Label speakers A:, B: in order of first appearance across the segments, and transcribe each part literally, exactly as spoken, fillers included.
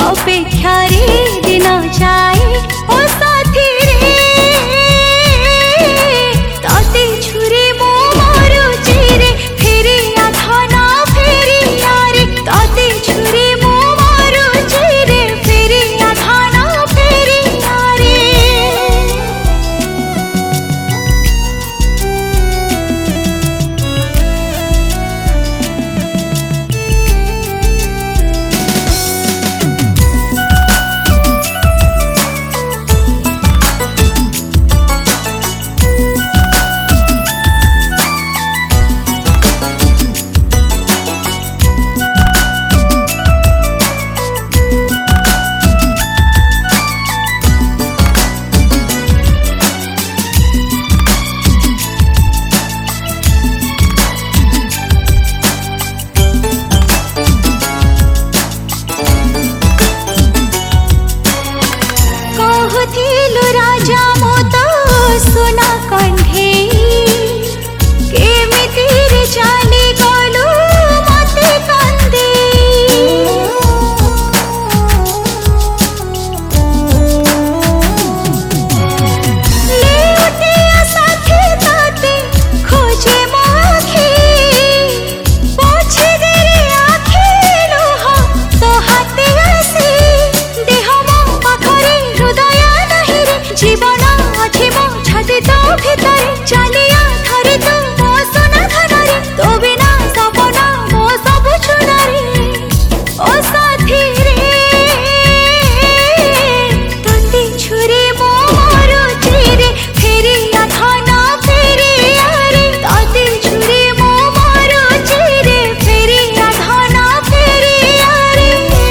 A: अपेक्षारे दिन जाए ओ साथी रे तते छुरे मो मारुची रे फेरी आधाना फेरी यारे तते छुरे मो मारुची रे फेरी आधाना फेरी यारे कहथिलु राजा मो तो सोना कंठे केमिति रे चाली गलु मते कांदे लेउते साथी ताते खोजे मो आखी पोछे दे रे आखी लुह तो हाथे आसी देह मो पाखरे हृदय नहीं रे जीवन अच्छे मो छाती तो भीतर चलिया थरे तू मो सोना धन रे तो बिना सपना मो सब छुना रे ओ साथी रे तते छुरे मो मारुची रे फेरी आधाना फेरी यारे तते छुरे मो मारुची रे फेरी आधाना फेरी यारे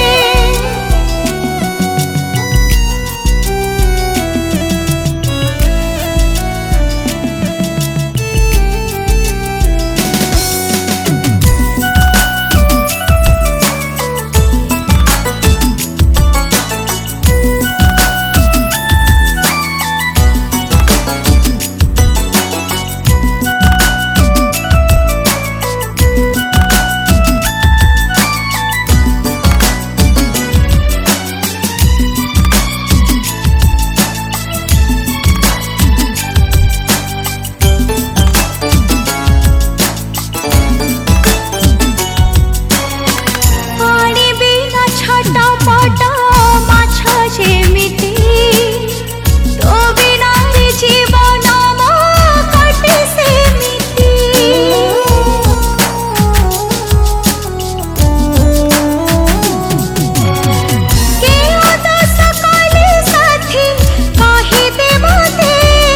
A: पानी बिना छटा पटा माछ जेमिति तो बिना रे जीवन मो कटे सेमिति केओ दस काले साथी कहि दे मते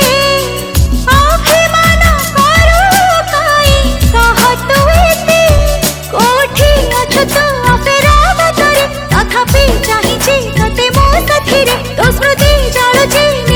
A: अभिमान करू काई कहतु एते कोठी अछु तो अपेरा बतरे तथापि चाहिछि तते मो साथी रे तो स्मृति जालुछि